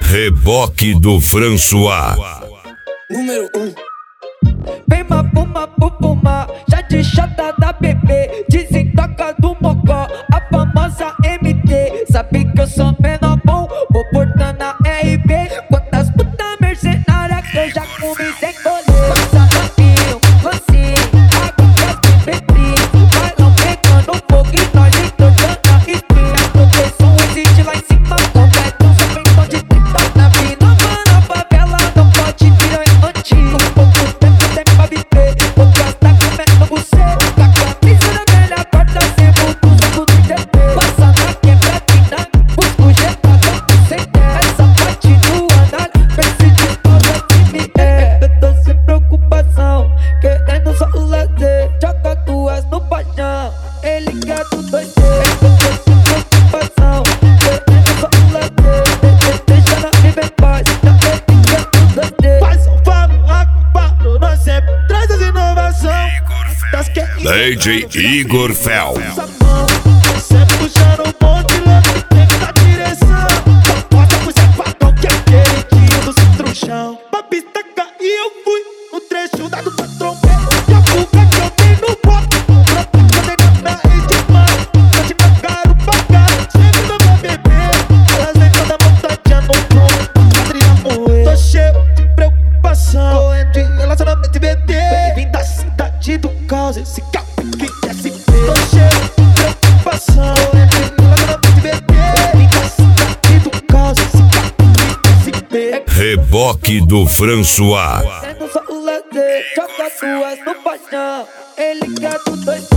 Reboque do François. Número 1. Vem mapuma, já de chata da bebê, desentoca do mocó, a famosa MT. Sabe que eu sou menor bom, vou portando a RB. Quantas putas mercenárias que eu já comi sem colher. Passa rapinho, mansinho, água que as bebês. Vai não pegando fogo e nós entortando a espinha. Proteção existe lá em cima, completo, só vem tom de 30 na vida. Mano, a favela não pode virar antigo. Pouco tempo tem pra viver, outras tá comendo você. Com a camisa da velha corta, sempre do saco de TP. Passa na quebradina, busco gelada, sem ter essa parte do andar. Pense de pausa que me é. Eu tô sem preocupação, querendo só o lazer. Joga duas no paixão, ele quer do 2D. Eu tô sem preocupação, querendo só o lazer. Deixa ela viver em paz, ele quer do 2D. Faz um falo, acompanho, nós sempre traz as inovações. Das que DJ Igor Fel. sempre puxando um monte louco dentro da direção. Só porta pro safadão que é aquele tio do centro-chão. Uma pista caiu, eu fui no trecho da do patrão. E a fuga que eu dei no copo, pra poder na edimão. Eu te pagaram, sempre não vai beber. Elas vêm toda montadinha no pronto, Adriano morrer. Tô cheio de preocupação, correndo de relacionamento e BT. Vim da cidade do caos, esse carro que quer se ver. Tô cheio de preocupação, correndo de relacionamento e BT. Vim da cidade do caos, esse carro que quer se ver. Reboque do François. Querendo só o lazer, joga duas no paixão, ele quer do 2D.